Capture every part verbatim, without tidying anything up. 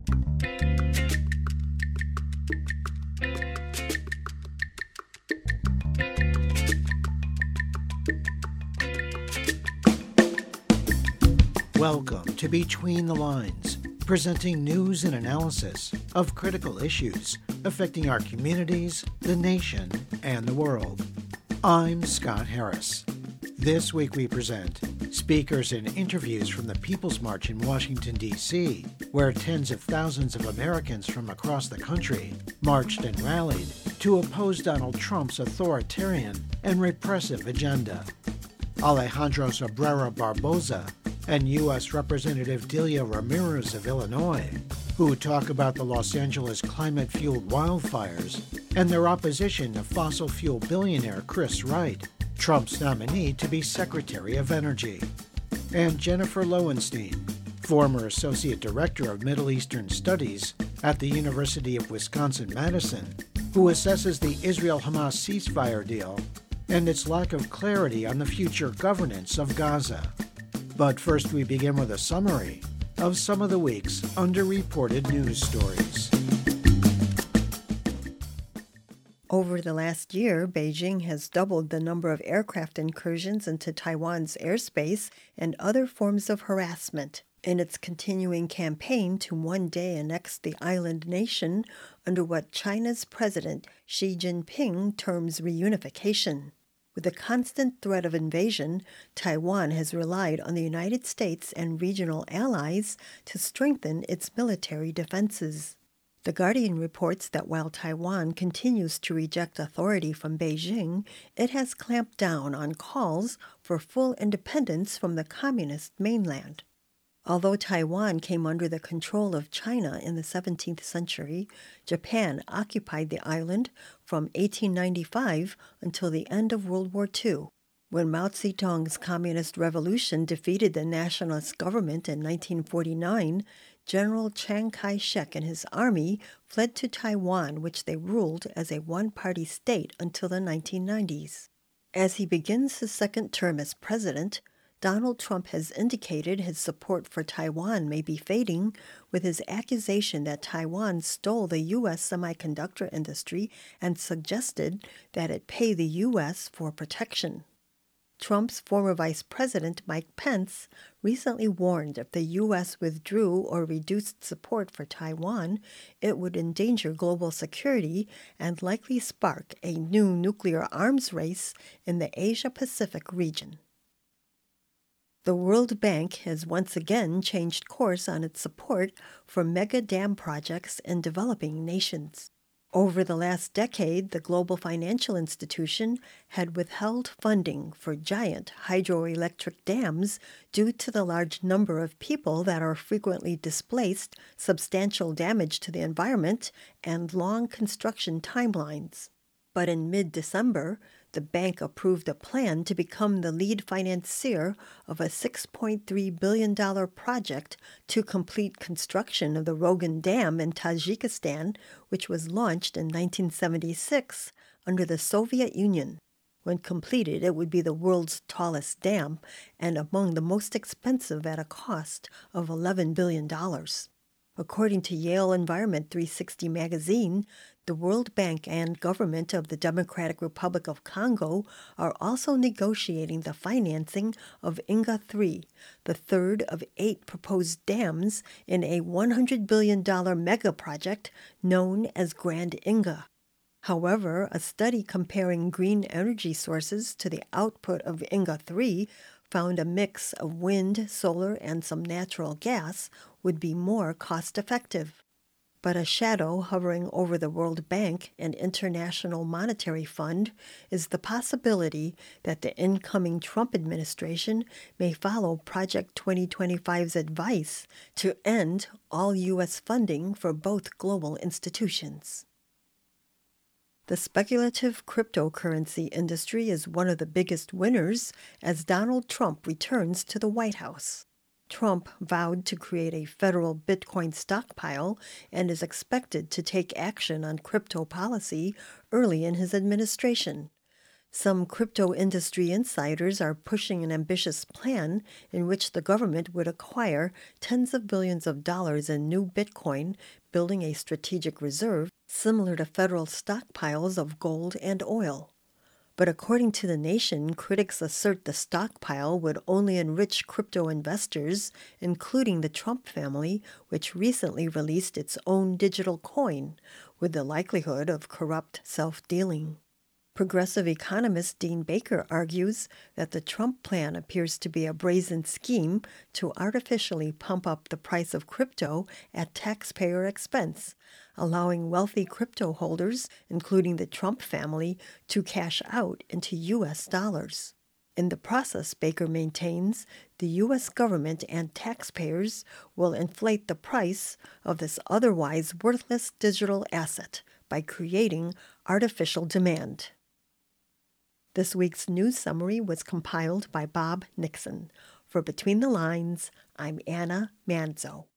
Welcome to Between the Lines, presenting news and analysis of critical issues affecting our communities, the nation, and the world. I'm Scott Harris. This week we present speakers and interviews from the People's March in Washington, D C, where tens of thousands of Americans from across the country marched and rallied to oppose Donald Trump's authoritarian and repressive agenda. Alejandro Cabrera Barboza and U S Representative Delia Ramirez of Illinois, who talk about the Los Angeles climate-fueled wildfires and their opposition to fossil fuel billionaire Chris Wright, Trump's nominee to be Secretary of Energy. And Jennifer Lowenstein, former Associate Director of Middle Eastern Studies at the University of Wisconsin-Madison, who assesses the Israel-Hamas ceasefire deal and its lack of clarity on the future governance of Gaza. But first we begin with a summary of some of the week's underreported news stories. Over the last year, Beijing has doubled the number of aircraft incursions into Taiwan's airspace and other forms of harassment in its continuing campaign to one day annex the island nation under what China's President Xi Jinping terms reunification. With the constant threat of invasion, Taiwan has relied on the United States and regional allies to strengthen its military defenses. The Guardian reports that while Taiwan continues to reject authority from Beijing, it has clamped down on calls for full independence from the communist mainland. Although Taiwan came under the control of China in the seventeenth century, Japan occupied the island from eighteen ninety-five until the end of World War Two. When Mao Zedong's Communist Revolution defeated the nationalist government in nineteen forty-nine, General Chiang Kai-shek and his army fled to Taiwan, which they ruled as a one-party state until the nineteen nineties. As he begins his second term as president, Donald Trump has indicated his support for Taiwan may be fading with his accusation that Taiwan stole the U S semiconductor industry and suggested that it pay the U S for protection. Trump's former Vice President Mike Pence recently warned if the U S withdrew or reduced support for Taiwan, it would endanger global security and likely spark a new nuclear arms race in the Asia-Pacific region. The World Bank has once again changed course on its support for mega dam projects in developing nations. Over the last decade, the global financial institution had withheld funding for giant hydroelectric dams due to the large number of people that are frequently displaced, substantial damage to the environment, and long construction timelines. But in mid-December, the bank approved a plan to become the lead financier of a six point three billion dollars project to complete construction of the Rogan Dam in Tajikistan, which was launched in nineteen seventy-six under the Soviet Union. When completed, it would be the world's tallest dam and among the most expensive at a cost of eleven billion dollars. According to Yale Environment three sixty magazine, the World Bank and government of the Democratic Republic of Congo are also negotiating the financing of Inga three, the third of eight proposed dams in a one hundred billion dollars mega project known as Grand Inga. However, a study comparing green energy sources to the output of Inga three found a mix of wind, solar, and some natural gas would be more cost-effective. But a shadow hovering over the World Bank and International Monetary Fund is the possibility that the incoming Trump administration may follow Project twenty twenty-five's advice to end all U S funding for both global institutions. The speculative cryptocurrency industry is one of the biggest winners as Donald Trump returns to the White House. Trump vowed to create a federal Bitcoin stockpile and is expected to take action on crypto policy early in his administration. Some crypto industry insiders are pushing an ambitious plan in which the government would acquire tens of billions of dollars in new Bitcoin, building a strategic reserve similar to federal stockpiles of gold and oil. But according to The Nation, critics assert the stockpile would only enrich crypto investors, including the Trump family, which recently released its own digital coin, with the likelihood of corrupt self-dealing. Progressive economist Dean Baker argues that the Trump plan appears to be a brazen scheme to artificially pump up the price of crypto at taxpayer expense, allowing wealthy crypto holders, including the Trump family, to cash out into U S dollars. In the process, Baker maintains, the U S government and taxpayers will inflate the price of this otherwise worthless digital asset by creating artificial demand. This week's news summary was compiled by Bob Nixon. For Between the Lines, I'm Anna Manzo.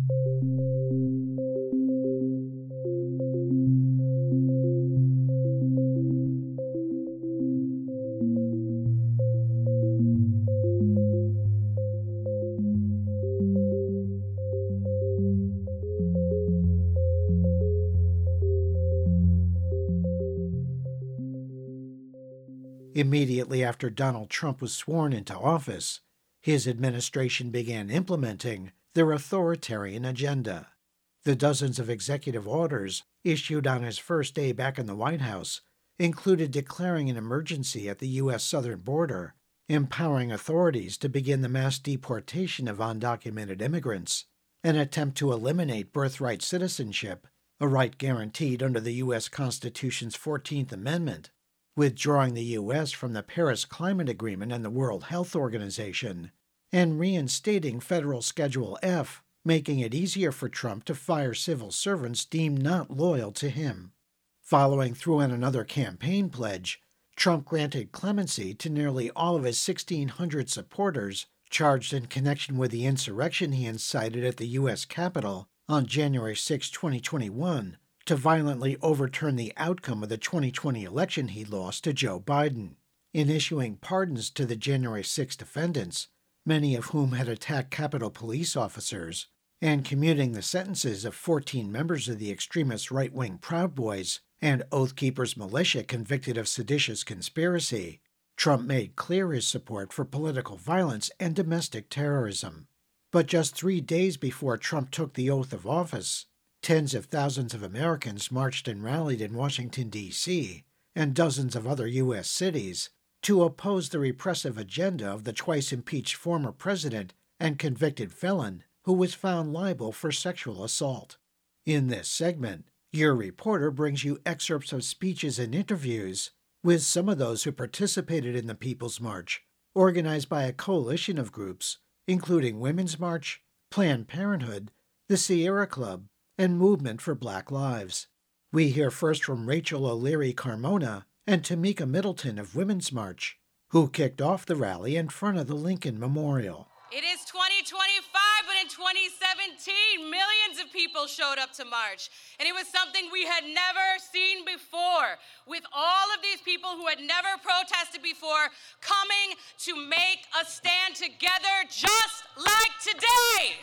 Immediately after Donald Trump was sworn into office, his administration began implementing their authoritarian agenda. The dozens of executive orders issued on his first day back in the White House included declaring an emergency at the U S southern border, empowering authorities to begin the mass deportation of undocumented immigrants, an attempt to eliminate birthright citizenship, a right guaranteed under the U S Constitution's fourteenth Amendment, withdrawing the U S from the Paris Climate Agreement and the World Health Organization, and reinstating Federal Schedule F, making it easier for Trump to fire civil servants deemed not loyal to him. Following through on another campaign pledge, Trump granted clemency to nearly all of his sixteen hundred supporters charged in connection with the insurrection he incited at the U S Capitol on January sixth, twenty twenty-one, to violently overturn the outcome of the twenty twenty election he lost to Joe Biden. In issuing pardons to the January sixth defendants, many of whom had attacked Capitol police officers, and commuting the sentences of fourteen members of the extremist right-wing Proud Boys and Oath Keepers militia convicted of seditious conspiracy, Trump made clear his support for political violence and domestic terrorism. But just three days before Trump took the oath of office, tens of thousands of Americans marched and rallied in Washington, D C, and dozens of other U S cities to oppose the repressive agenda of the twice-impeached former president and convicted felon who was found liable for sexual assault. In this segment, your reporter brings you excerpts of speeches and interviews with some of those who participated in the People's March, organized by a coalition of groups, including Women's March, Planned Parenthood, the Sierra Club, and Movement for Black Lives. We hear first from Rachel O'Leary Carmona and Tamika Middleton of Women's March, who kicked off the rally in front of the Lincoln Memorial. It is twenty twenty-five, but in twenty seventeen, millions of people showed up to march. And it was something we had never seen before, with all of these people who had never protested before coming to make a stand together just like today.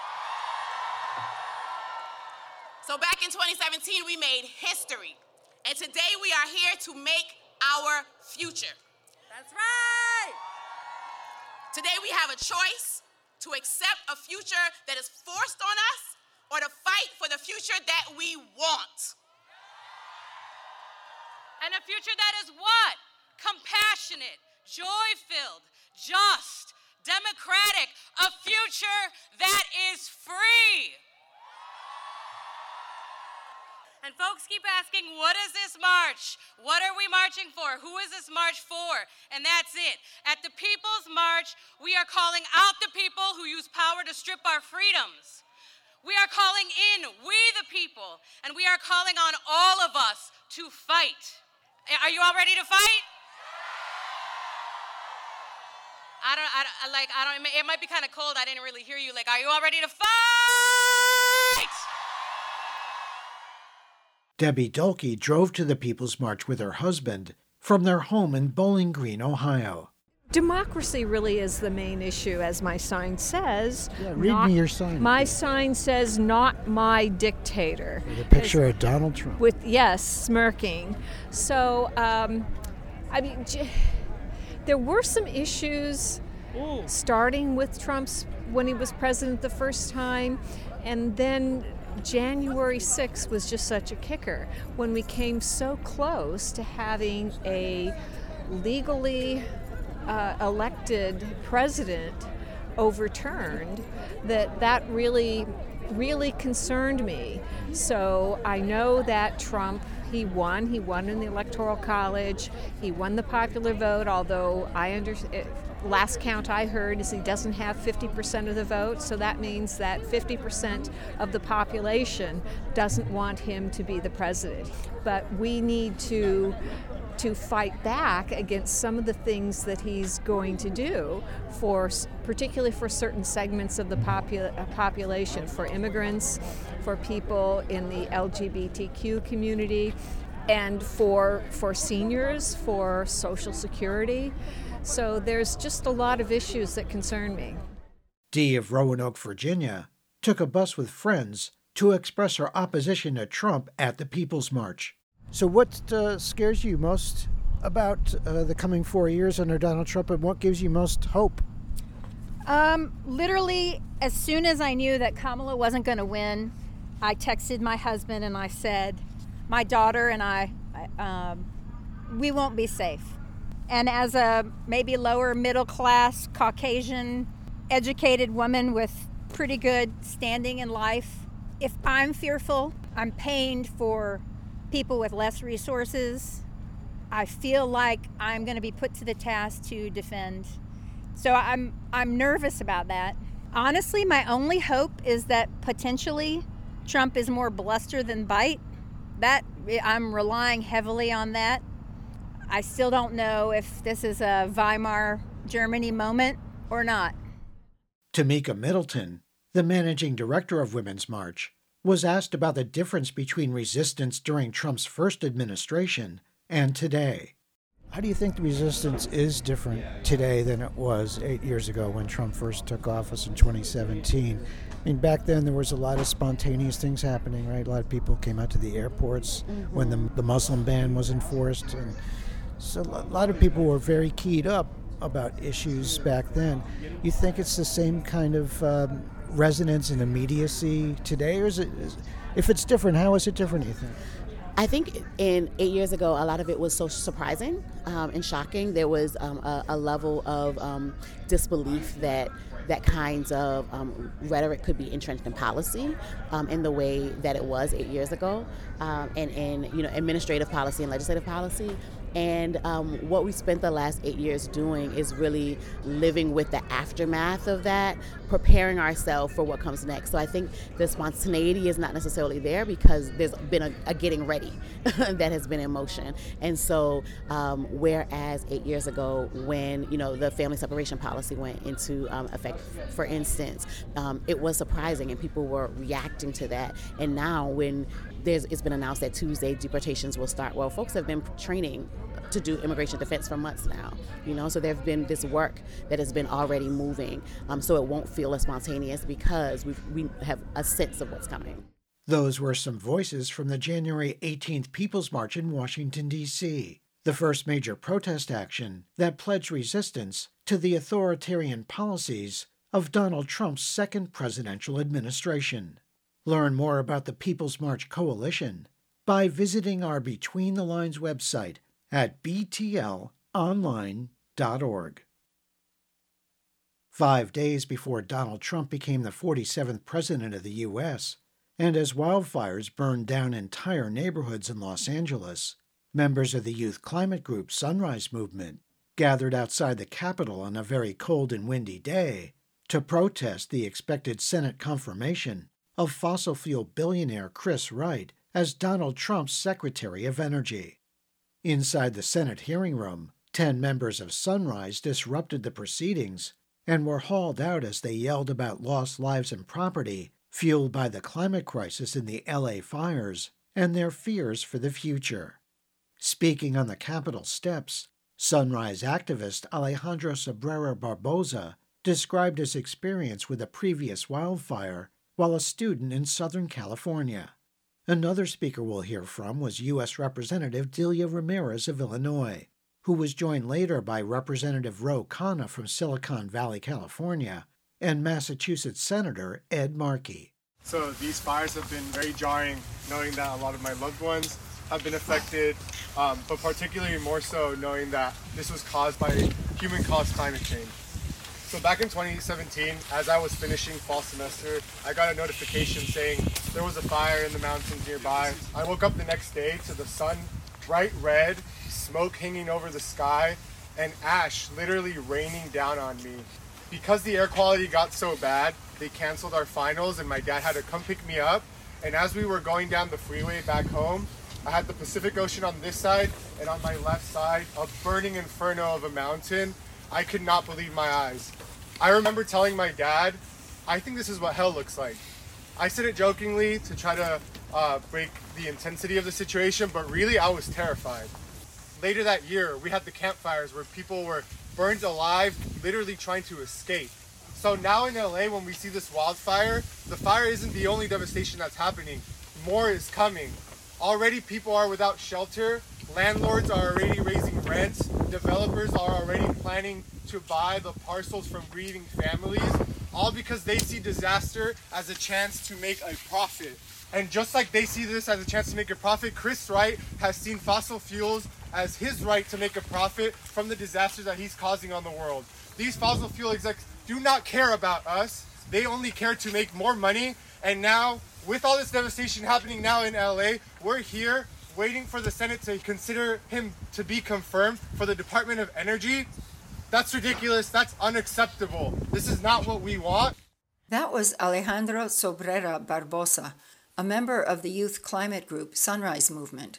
So back in twenty seventeen, we made history. And today we are here to make our future. That's right. Today we have a choice to accept a future that is forced on us or to fight for the future that we want. And a future that is what? Compassionate, joy-filled, just, democratic, a future that is free. And folks keep asking, what is this march? What are we marching for? Who is this march for? And that's it. At the People's March, we are calling out the people who use power to strip our freedoms. We are calling in we the people, and we are calling on all of us to fight. Are you all ready to fight? I don't, I don't like, I don't, it might be kind of cold. I didn't really hear you. Like, are you all ready to fight? Debbie Dolke drove to the People's March with her husband, from their home in Bowling Green, Ohio. Democracy really is the main issue, as my sign says. Yeah, read not, me your sign. My sign says, "Not my dictator." With a picture of Donald Trump. With, yes, smirking. So, um, I mean, j- there were some issues starting with Trump's when he was president the first time, and then January sixth was just such a kicker when we came so close to having a legally uh, elected president overturned that that really really concerned me. So I know that Trump, he won. He won in the Electoral College. He won the popular vote, although I understand, last count I heard is he doesn't have fifty percent of the vote, so that means that fifty percent of the population doesn't want him to be the president. But we need to to fight back against some of the things that he's going to do, for particularly for certain segments of the popul- population, for immigrants, for people in the L G B T Q community, and for for seniors, for Social Security. So there's just a lot of issues that concern me. Dee of Roanoke, Virginia, took a bus with friends to express her opposition to Trump at the People's March. So what uh, scares you most about uh, the coming four years under Donald Trump, and what gives you most hope? Um, literally, as soon as I knew that Kamala wasn't going to win, I texted my husband and I said, my daughter and I, um, we won't be safe. And as a maybe lower middle class, Caucasian, educated woman with pretty good standing in life, if I'm fearful, I'm pained for people with less resources. I feel like I'm going to be put to the task to defend. So I'm I'm nervous about that. Honestly, my only hope is that potentially Trump is more bluster than bite. That I'm relying heavily on that. I still don't know if this is a Weimar Germany moment or not. Tamika Middleton, the managing director of Women's March, was asked about the difference between resistance during Trump's first administration and today. How do you think the resistance is different today than it was eight years ago when Trump first took office in twenty seventeen? I mean, back then there was a lot of spontaneous things happening, right? A lot of people came out to the airports mm-hmm. when the, the Muslim ban was enforced. And so a lot of people were very keyed up about issues back then. You think it's the same kind of um, resonance and immediacy today, or is it? Is, if it's different, how is it different, you think? I think in eight years ago, a lot of it was so surprising um, and shocking. There was um, a, a level of um, disbelief that that kinds of um, rhetoric could be entrenched in policy um, in the way that it was eight years ago, um, and in you know administrative policy and legislative policy. And um, what we spent the last eight years doing is really living with the aftermath of that, preparing ourselves for what comes next. So I think the spontaneity is not necessarily there because there's been a, a getting ready that has been in motion. And so um, whereas eight years ago when, you know, the family separation policy went into um, effect, for instance, um, it was surprising and people were reacting to that. And now when there's, it's been announced that Tuesday deportations will start, well, folks have been training to do immigration defense for months now, you know, so there's been this work that has been already moving, um, so it won't feel as spontaneous because we've, we have a sense of what's coming. Those were some voices from the January eighteenth People's March in Washington, D C, the first major protest action that pledged resistance to the authoritarian policies of Donald Trump's second presidential administration. Learn more about the People's March Coalition by visiting our Between the Lines website at b t l online dot org. Five days before Donald Trump became the forty-seventh president of the U S, and as wildfires burned down entire neighborhoods in Los Angeles, members of the youth climate group Sunrise Movement gathered outside the Capitol on a very cold and windy day to protest the expected Senate confirmation of fossil fuel billionaire Chris Wright as Donald Trump's Secretary of Energy. Inside the Senate hearing room, ten members of Sunrise disrupted the proceedings and were hauled out as they yelled about lost lives and property fueled by the climate crisis in the L A fires and their fears for the future. Speaking on the Capitol steps, Sunrise activist Alejandro Cabrera Barbosa described his experience with a previous wildfire while a student in Southern California. Another speaker we'll hear from was U S Representative Delia Ramirez of Illinois, who was joined later by Representative Ro Khanna from Silicon Valley, California, and Massachusetts Senator Ed Markey. So these fires have been very jarring, knowing that a lot of my loved ones have been affected, um, but particularly more so knowing that this was caused by human-caused climate change. So back in twenty seventeen, as I was finishing fall semester, I got a notification saying there was a fire in the mountains nearby. I woke up the next day to the sun bright red, smoke hanging over the sky, and ash literally raining down on me. Because the air quality got so bad, they canceled our finals and my dad had to come pick me up. And as we were going down the freeway back home, I had the Pacific Ocean on this side, and on my left side, a burning inferno of a mountain. I could not believe my eyes. I remember telling my dad, I think this is what hell looks like. I said it jokingly to try to uh, break the intensity of the situation, but really I was terrified. Later that year, we had the campfires where people were burned alive, literally trying to escape. So now in L A, when we see this wildfire, the fire isn't the only devastation that's happening. More is coming. Already people are without shelter, landlords are already raising rents, developers are already planning to buy the parcels from grieving families, all because they see disaster as a chance to make a profit. And just like they see this as a chance to make a profit, Chris Wright has seen fossil fuels as his right to make a profit from the disasters that he's causing on the world. These fossil fuel execs do not care about us. They only care to make more money. And now, with all this devastation happening now in L A, we're here waiting for the Senate to consider him to be confirmed for the Department of Energy. That's ridiculous. That's unacceptable. This is not what we want. That was Alejandro Cabrera Barbosa, a member of the youth climate group Sunrise Movement.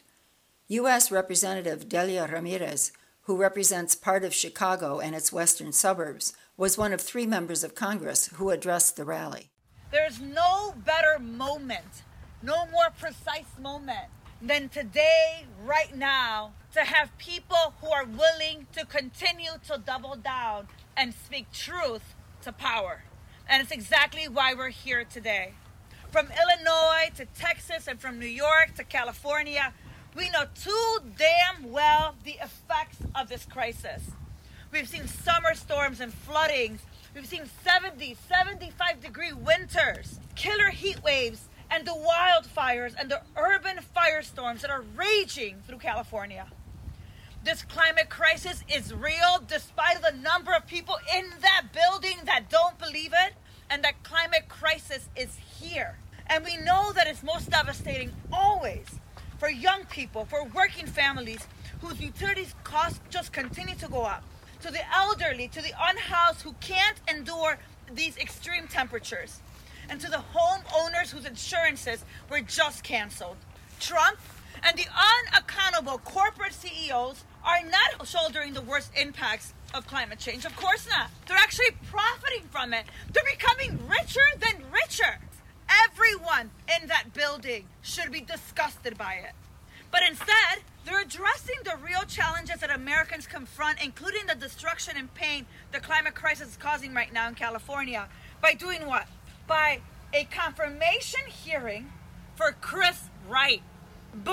U S Representative Delia Ramirez, who represents part of Chicago and its western suburbs, was one of three members of Congress who addressed the rally. There's no better moment, no more precise moment than today, right now, to have people who are willing to continue to double down and speak truth to power. And it's exactly why we're here today. From Illinois to Texas and from New York to California, we know too damn well the effects of this crisis. We've seen summer storms and floodings. We've seen seventy, seventy-five degree winters, killer heat waves, and the wildfires and the urban firestorms that are raging through California. This climate crisis is real despite the number of people in that building that don't believe it, and that climate crisis is here. And we know that it's most devastating always for young people, for working families whose utilities costs just continue to go up, to the elderly, to the unhoused who can't endure these extreme temperatures, and to the homeowners whose insurances were just canceled. Trump and the unaccountable corporate C E Os are not shouldering the worst impacts of climate change. Of course not. They're actually profiting from it. They're becoming richer than richer. Everyone in that building should be disgusted by it. But instead, they're addressing the real challenges that Americans confront, including the destruction and pain the climate crisis is causing right now in California, by doing what? By a confirmation hearing for Chris Wright. Boo!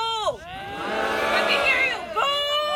Let me hear you. Boo!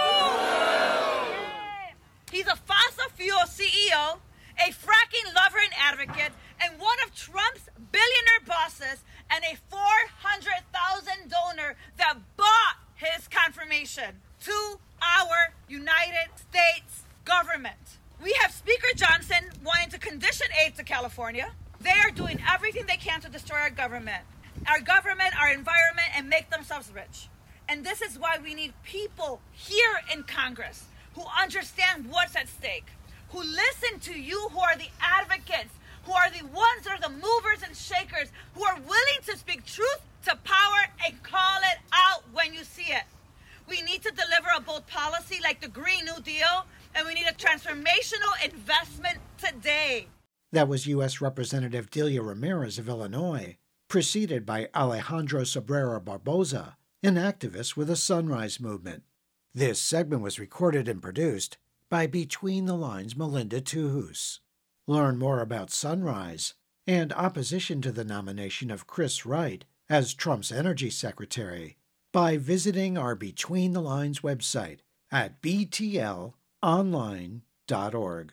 He's a fossil fuel C E O, a fracking lover and advocate, and one of Trump's billionaire bosses, and a four hundred thousand donor that bought his confirmation to our United States government. We have Speaker Johnson wanting to condition aid to California. They are doing everything they can to destroy our government, our government, our environment, and make themselves rich. And this is why we need people here in Congress who understand what's at stake, who listen to you, who are the advocates, who are the ones that are the movers and shakers, who are willing to speak truth to power and call it out when you see it. We need to deliver a bold policy like the Green New Deal, and we need a transformational investment today. That was U S Representative Delia Ramirez of Illinois, preceded by Alejandro Cabrera Barbosa, an activist with the Sunrise Movement. This segment was recorded and produced by Between the Lines' Melinda Tuhus. Learn more about Sunrise and opposition to the nomination of Chris Wright as Trump's energy secretary by visiting our Between the Lines website at b t l online dot org.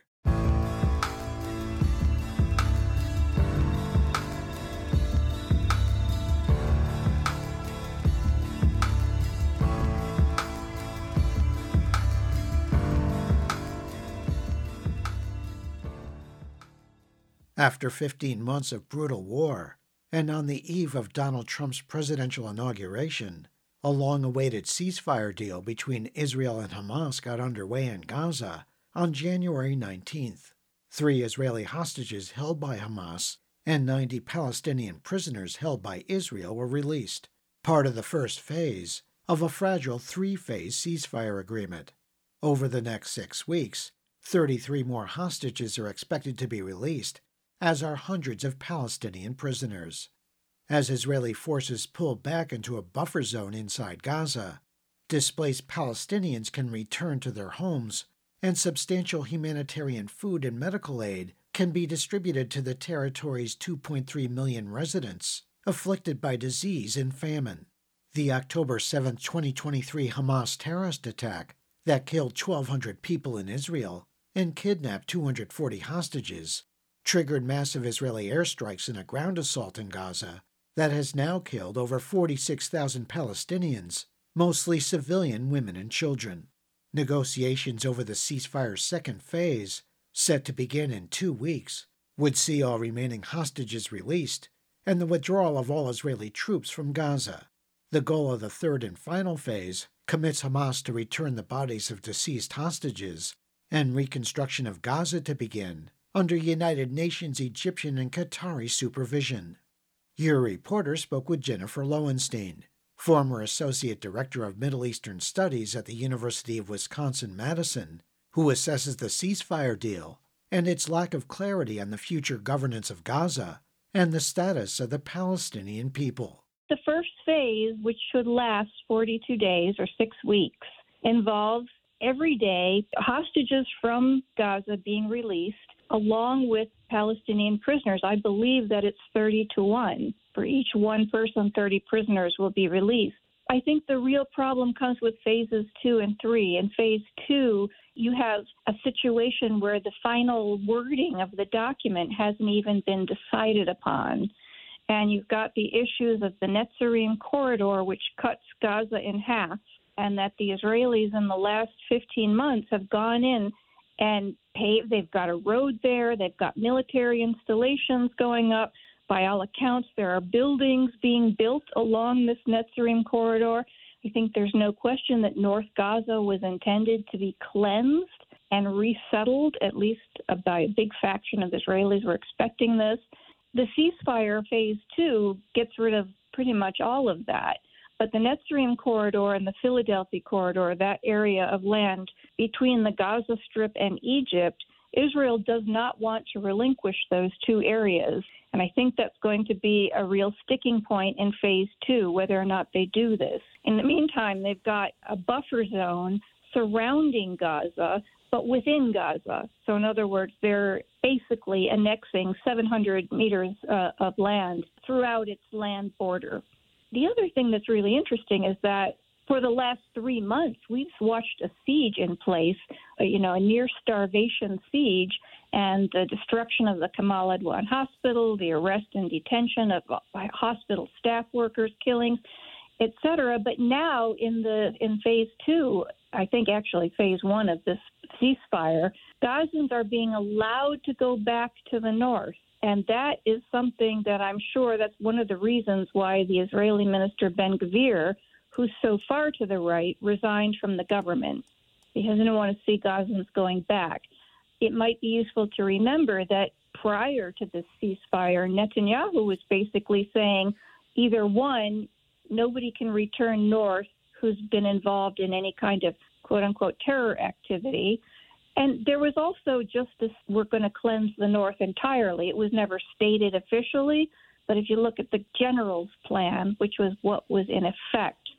After fifteen months of brutal war, and on the eve of Donald Trump's presidential inauguration, a long-awaited ceasefire deal between Israel and Hamas got underway in Gaza on January nineteenth. Three Israeli hostages held by Hamas and ninety Palestinian prisoners held by Israel were released, part of the first phase of a fragile three-phase ceasefire agreement. Over the next six weeks, thirty-three more hostages are expected to be released, as are hundreds of Palestinian prisoners. As Israeli forces pull back into a buffer zone inside Gaza, displaced Palestinians can return to their homes, and substantial humanitarian food and medical aid can be distributed to the territory's two point three million residents afflicted by disease and famine. The October seventh, twenty twenty-three Hamas terrorist attack that killed twelve hundred people in Israel and kidnapped two hundred forty hostages triggered massive Israeli airstrikes and a ground assault in Gaza that has now killed over forty-six thousand Palestinians, mostly civilian women and children. Negotiations over the ceasefire's second phase, set to begin in two weeks, would see all remaining hostages released and the withdrawal of all Israeli troops from Gaza. The goal of the third and final phase commits Hamas to return the bodies of deceased hostages and reconstruction of Gaza to begin under United Nations, Egyptian, and Qatari supervision. Your reporter spoke with Jennifer Lowenstein, former Associate Director of Middle Eastern Studies at the University of Wisconsin-Madison, who assesses the ceasefire deal and its lack of clarity on the future governance of Gaza and the status of the Palestinian people. The first phase, which should last forty-two days or six weeks, involves every day hostages from Gaza being released along with Palestinian prisoners. I believe that it's thirty to one. For each one person, thirty prisoners will be released. I think the real problem comes with phases two and three. In phase two, you have a situation where the final wording of the document hasn't even been decided upon. And you've got the issues of the Netzarim corridor, which cuts Gaza in half, and that the Israelis in the last fifteen months have gone in and paved. They've got a road there. They've got military installations going up. By all accounts, there are buildings being built along this Netzarim corridor. I think there's no question that North Gaza was intended to be cleansed and resettled. At least by a big faction of Israelis were expecting this. The ceasefire phase two gets rid of pretty much all of that. But the Netzarim corridor and the Philadelphia corridor, that area of land between the Gaza Strip and Egypt, Israel does not want to relinquish those two areas. And I think that's going to be a real sticking point in phase two, whether or not they do this. In the meantime, they've got a buffer zone surrounding Gaza, but within Gaza. So in other words, they're basically annexing seven hundred meters uh, of land throughout its land border. The other thing that's really interesting is that for the last three months, we've watched a siege in place, uh, you know, a near starvation siege, and the destruction of the Kamal Adwan Hospital, the arrest and detention of uh, hospital staff workers, killings, et cetera. But now in the in phase two, I think actually phase one of this ceasefire, Gazans are being allowed to go back to the north. And that is something that I'm sure that's one of the reasons why the Israeli minister Ben-Gvir, who's so far to the right, resigned from the government. He doesn't want to see Gazans going back. It might be useful to remember that prior to this ceasefire, Netanyahu was basically saying either one, nobody can return north who's been involved in any kind of quote-unquote terror activity. And there was also just this, we're going to cleanse the north entirely. It was never stated officially, but if you look at the general's plan, which was what was in effect,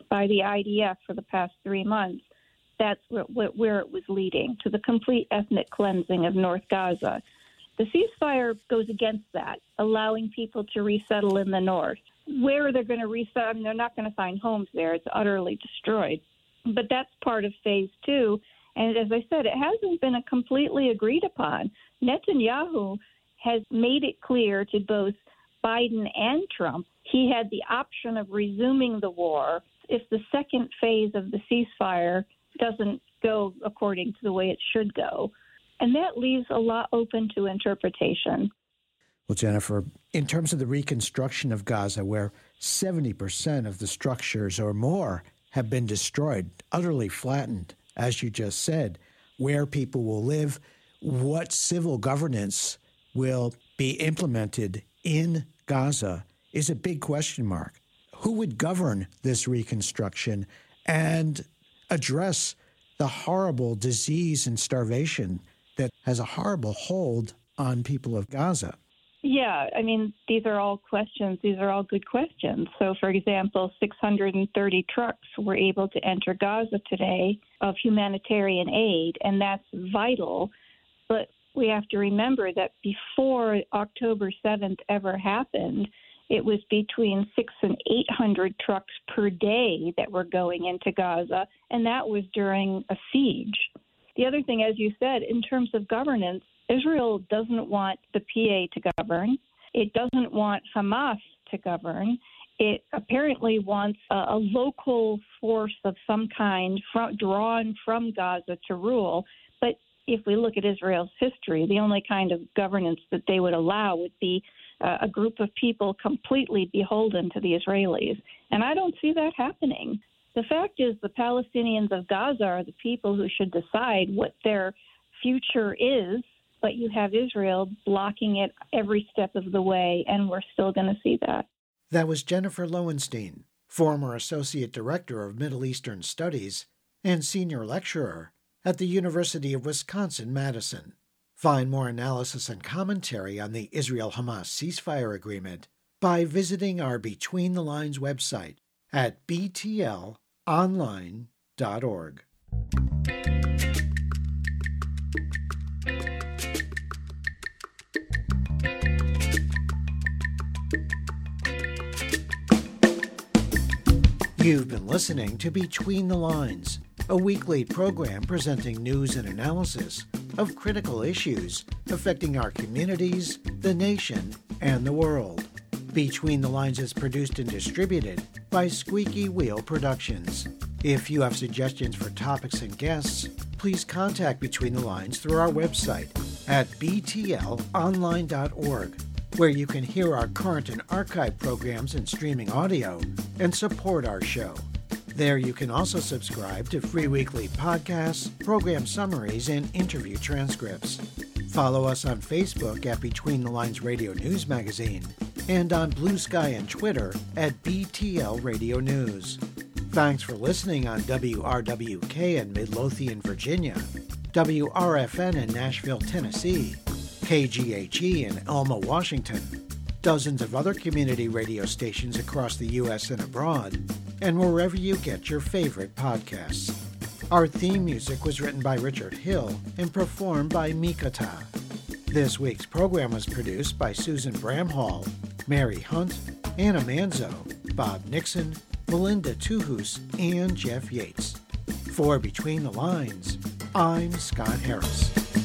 by the I D F for the past three months, that's where, where it was leading, to the complete ethnic cleansing of North Gaza. The ceasefire goes against that, allowing people to resettle in the north. Where they're going to resettle, I mean, they're not going to find homes there. It's utterly destroyed. But that's part of phase two. And as I said, it hasn't been a completely agreed upon. Netanyahu has made it clear to both Biden and Trump he had the option of resuming the war if the second phase of the ceasefire doesn't go according to the way it should go. And that leaves a lot open to interpretation. Well, Jennifer, in terms of the reconstruction of Gaza, where seventy percent of the structures or more have been destroyed, utterly flattened, as you just said, where people will live, what civil governance will be implemented in Gaza is a big question mark. Who would govern this reconstruction and address the horrible disease and starvation that has a horrible hold on people of Gaza? Yeah, I mean, these are all questions. These are all good questions. So, for example, six hundred thirty trucks were able to enter Gaza today of humanitarian aid, and that's vital. But we have to remember that before October seventh ever happened, it was between six and eight hundred trucks per day that were going into Gaza, and that was during a siege. The other thing, as you said, in terms of governance, Israel doesn't want the P A to govern. It doesn't want Hamas to govern. It apparently wants a, a local force of some kind from, drawn from Gaza to rule. But if we look at Israel's history, the only kind of governance that they would allow would be uh, a group of people completely beholden to the Israelis. And I don't see that happening. The fact is the Palestinians of Gaza are the people who should decide what their future is, but you have Israel blocking it every step of the way, and we're still going to see that. That was Jennifer Lowenstein, former Associate Director of Middle Eastern Studies and Senior Lecturer at the University of Wisconsin-Madison. Find more analysis and commentary on the Israel-Hamas ceasefire agreement by visiting our Between the Lines website at b t l online dot org. You've been listening to Between the Lines, a weekly program presenting news and analysis of critical issues affecting our communities, the nation, and the world. Between the Lines is produced and distributed by Squeaky Wheel Productions. If you have suggestions for topics and guests, please contact Between the Lines through our website at b t l online dot org, where you can hear our current and archive programs in streaming audio and support our show. There you can also subscribe to free weekly podcasts, program summaries, and interview transcripts. Follow us on Facebook at Between the Lines Radio News Magazine and on Blue Sky and Twitter at B T L Radio News. Thanks for listening on W R W K in Midlothian, Virginia, W R F N in Nashville, Tennessee, K G H E in Elma, Washington, dozens of other community radio stations across the U S and abroad, and wherever you get your favorite podcasts. Our theme music was written by Richard Hill and performed by Mikata. This week's program was produced by Susan Bramhall, Mary Hunt, Anna Manzo, Bob Nixon, Melinda Tuhus, and Jeff Yates. For Between the Lines, I'm Scott Harris.